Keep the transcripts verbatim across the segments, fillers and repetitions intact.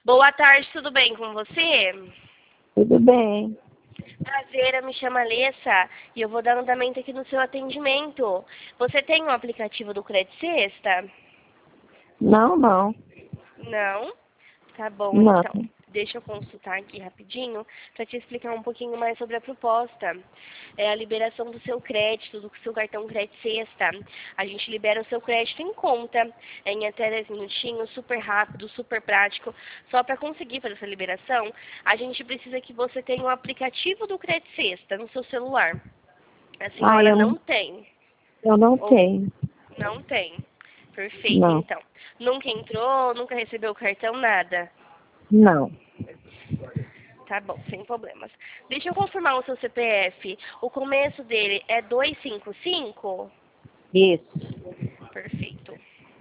Boa tarde, tudo bem com você? Tudo bem. Prazer, eu me chamo Alessa e eu vou dar andamento aqui no seu atendimento. Você tem um aplicativo do Credit Sexta? Não, não. Não? Tá bom, Não. então. Deixa eu consultar aqui rapidinho para te explicar um pouquinho mais sobre a proposta. É a liberação do seu crédito, do seu cartão Credit Sexta. A gente libera o seu crédito em conta, é em até dez minutinhos, super rápido, super prático. Só para conseguir fazer essa liberação, a gente precisa que você tenha um aplicativo do Credit Sexta no seu celular. A Ah, senhora eu não não, tem? eu não Ou tenho. não tem? Perfeito, Não. então. Nunca entrou, nunca recebeu o cartão, nada? Não. Tá bom, sem problemas. Deixa eu confirmar o seu C P F. O começo dele é dois cinco cinco? Isso. Perfeito.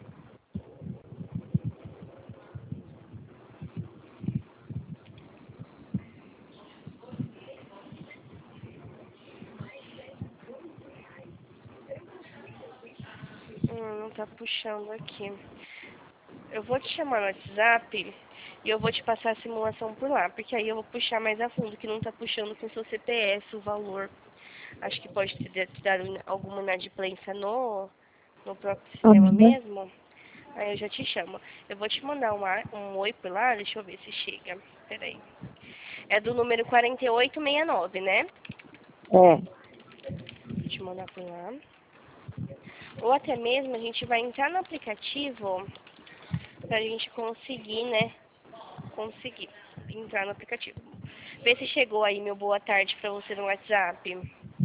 Hum, não tá puxando aqui. Eu vou te chamar no WhatsApp e eu vou te passar a simulação por lá, porque aí eu vou puxar mais a fundo, que não tá puxando com o seu C P F o valor. Acho que pode ter te dado alguma inadimplência no, no próprio sistema Uhum. mesmo. Aí eu já te chamo. Eu vou te mandar um, ar- um oi por lá, deixa eu ver se chega. Peraí. É do número quarenta e oito sessenta e nove, né? É. Vou te mandar por lá. Ou até mesmo a gente vai entrar no aplicativo pra gente conseguir, né? Conseguir entrar no aplicativo. Vê se chegou aí meu boa tarde pra você no WhatsApp.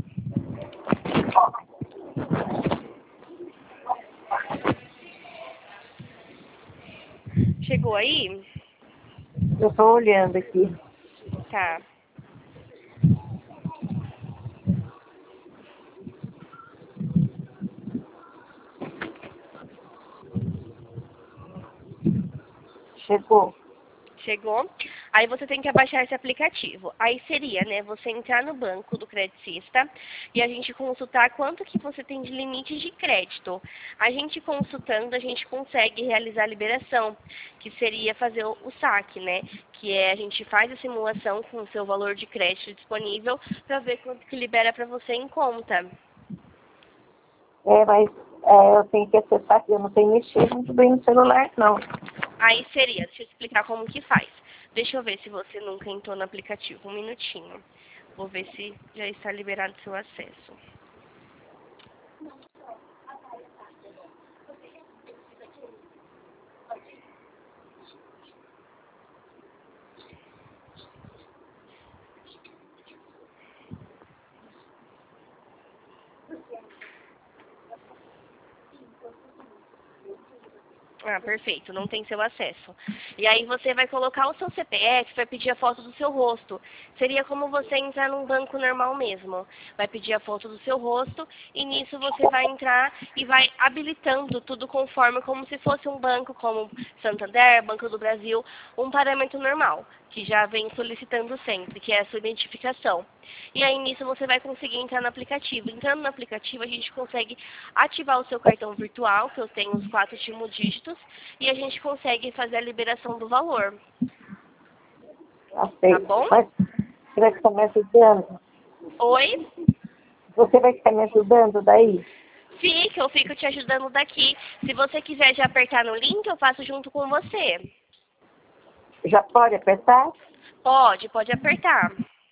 Chegou aí? Eu tô olhando aqui. Tá. Chegou. Chegou. Aí você tem que abaixar esse aplicativo. Aí seria, né, você entrar no banco do Credicista e a gente consultar quanto que você tem de limite de crédito. A gente consultando, a gente consegue realizar a liberação, que seria fazer o, o saque, né? Que é a gente faz a simulação com o seu valor de crédito disponível para ver quanto que libera para você em conta. É, mas é, eu tenho que acessar aqui. Eu não tenho mexido muito bem no celular, não. Aí seria, deixa eu explicar como que faz. Deixa eu ver se você nunca entrou no aplicativo. Um minutinho. Vou ver se já está liberado o seu acesso. Ah, perfeito, não tem seu acesso. E aí você vai colocar o seu C P F, vai pedir a foto do seu rosto. Seria como você entrar num banco normal mesmo. Vai pedir a foto do seu rosto e nisso você vai entrar e vai habilitando tudo conforme como se fosse um banco como Santander, Banco do Brasil, um parâmetro normal, que já vem solicitando sempre, que é a sua identificação. E aí nisso você vai conseguir entrar no aplicativo. Entrando no aplicativo a gente consegue ativar o seu cartão virtual, que eu tenho os quatro últimos dígitos, e a gente consegue fazer a liberação do valor. Tá Aceito. bom? Mas você vai ficar me ajudando? Oi? Você vai ficar me ajudando daí? Fica, eu fico te ajudando daqui. Se você quiser já apertar no link, eu faço junto com você. Já pode apertar? Pode, pode apertar.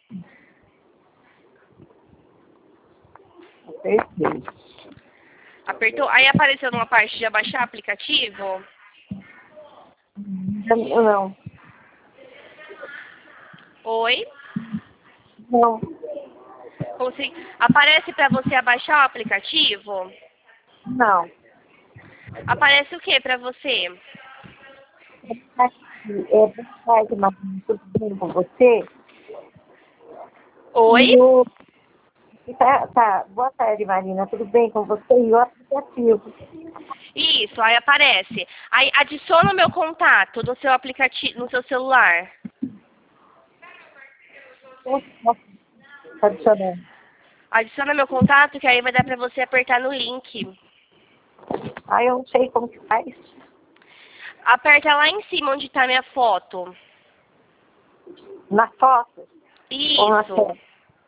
Apertei. Apertou? Aí apareceu numa parte de abaixar aplicativo? Eu não. Oi? Não. Consegui... Aparece para você abaixar o aplicativo? Não. Aparece o que para você? Aqui, é boa tarde, Marina. Tudo bem com você? Oi? E o... Tá, tá. Boa tarde, Marina. Tudo bem com você? E o aplicativo? Isso, aí aparece. Aí adiciona o meu contato no seu aplicativo, no seu celular. Tá adicionando. Adiciona meu contato, que aí vai dar pra você apertar no link. Ah, eu não sei como que faz. Aperta lá em cima onde tá minha foto. Na foto? Ou na Isso. tela?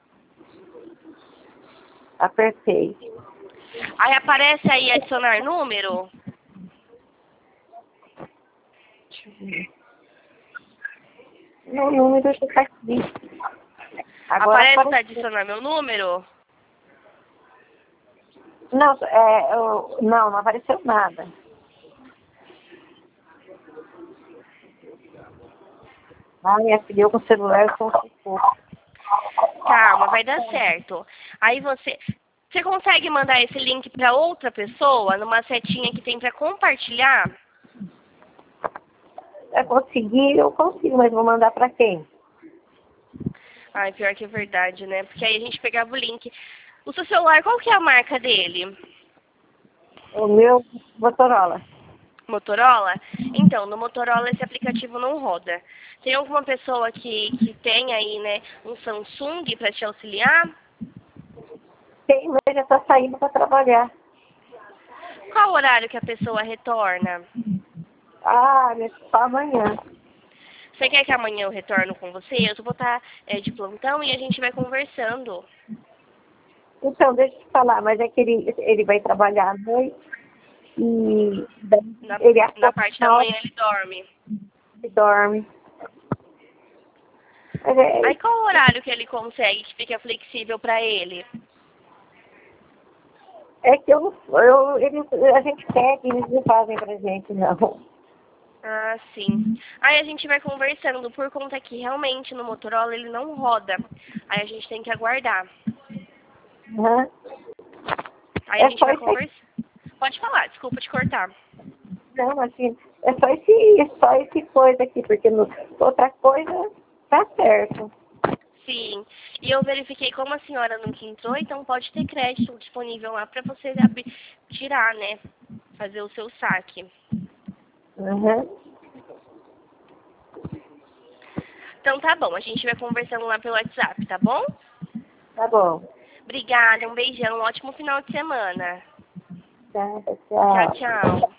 Apertei. Aí aparece aí adicionar número. Deixa eu ver. No número já tá aqui. Agora Aparece para apareceu. adicionar meu número? Não, é, eu, não, não apareceu nada. Ah, minha filha, eu com o celular com o Calma, vai dar certo. Aí você... Você consegue mandar esse link para outra pessoa, numa setinha que tem para compartilhar? Eu conseguir, eu consigo, mas vou mandar pra quem? Ai, pior que é verdade, né? Porque aí a gente pegava o link. O seu celular, qual que é a marca dele? O meu Motorola. Motorola? Então, no Motorola esse aplicativo não roda. Tem alguma pessoa que, que tem aí, né, um Samsung para te auxiliar? Tem, mas já tá saindo pra trabalhar. Qual horário que a pessoa retorna? Ah, mas só amanhã. Você quer que amanhã eu retorno com você? Eu vou estar é, de plantão e a gente vai conversando. Então, deixa eu te falar, mas é que ele, ele vai trabalhar à noite e daí Na, ele na acorda parte da na hora manhã ele dorme. que dorme. Mas é, Aí qual horário que ele consegue que fica flexível para ele? é que eu, eu, eles, a gente pega e eles não fazem pra gente, não. Ah, sim. Aí a gente vai conversando por conta que realmente no Motorola ele não roda. Aí a gente tem que aguardar. Uhum. Aí a É gente só vai isso aqui. conversar. Pode falar, desculpa te cortar. Não, assim, é só esse, é só esse coisa aqui, porque no, outra coisa tá certo. Sim. E eu verifiquei como a senhora nunca entrou, então pode ter crédito disponível lá para você abrir, tirar, né? Fazer o seu saque. Uhum. Então tá bom, a gente vai conversando lá pelo WhatsApp, tá bom? Tá bom. Obrigada, um beijão, um ótimo final de semana. Tá, Tchau, tchau. tchau.